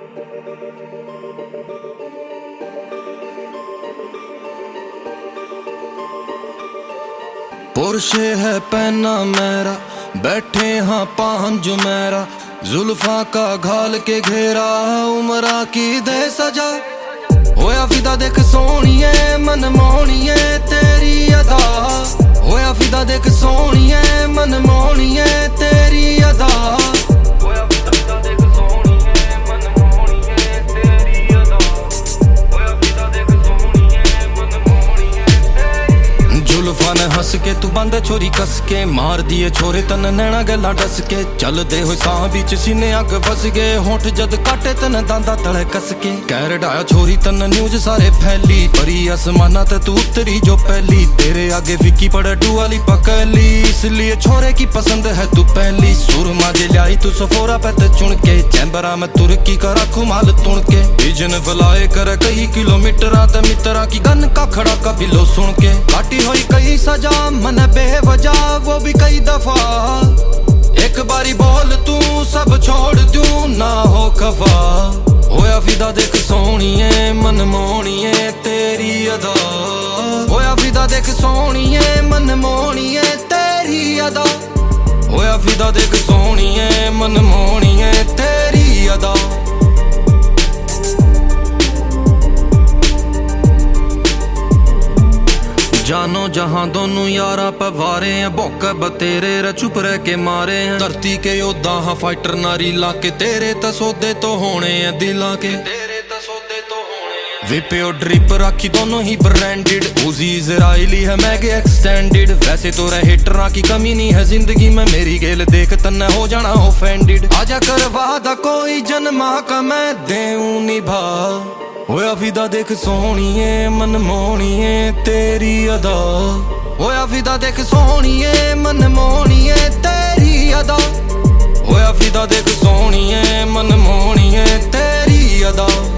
पुरशे है पहना मेरा, बैठे हाँ पांच मेरा, जुल्फा का घाल के घेरा, उमरा की दे सजा। होया फिदा देख सोनिए मन मोनिए तेरी अदा, होया फिदा देख सोनिए मन मोनिए तेरी अदा। जुल्फा ने हंस के तू बंद छोरी कस के, मार दिए छोरे तन नैना गला डस के, चलदे हुए साह बीच सीने अग फस गए, होंठ जद काटे तन दांदा तले कस के। कह डाया छोरी तन न्यूज सारे फैली, परी आसमाना ते तू उतरी जो पहली, तेरे आगे विकी पड़े टू वाली पकली, इसलिए छोरे की पसंद है तू पहली। सुरमा जे लाई तू सफोरा पे ते चुन के, चैम्बरा में तुर्की का रखू माल तुण के, विजन फलाए कर कई किलोमीटर ते मित्रा की गन का खड़ा का बिलो सुन के। काटी हुई कई सजा मन बेवजह वो भी कई दफा, एक बारी बोल तू सब छोड़ दूं ना हो खफा। होया फिदा देख सोनिए मन मोनिए तेरी अदा, होया फिदा देख सोनिए मन मोनिए तेरी अदा, होया फिदा देख सोनिए मन मोनिए तेरी अदा। जानो जहां दोनों यारा पवारे हैं, भौका बतेरे रे चुप रह के मारे हैं, धरती के योद्धा हाँ फाइटर नारी ला के, तेरे तसौदे तो होने हैं दिला के, तेरे तसौदे तो होने हैं। विपे और ड्रिप राखी दोनों ही ब्रांडेड, उजी इजराइली है मैगे एक्सटेंडेड, वैसे तो रहे हिटरा की कमी नहीं है जिंदगी में, मेरी गेल देख तन्ने हो जाना ऑफेंडेड। आजा कर वादा कोई जन्मा का मैं देऊं निभा, होया फिदा देख सोनिए मन मोनिए तेरी अदा, होया फिदा देख सोनिए मन मोनिए तेरी अदा, होया फिदा देख सोनिए मन मोनिए तेरी अदा।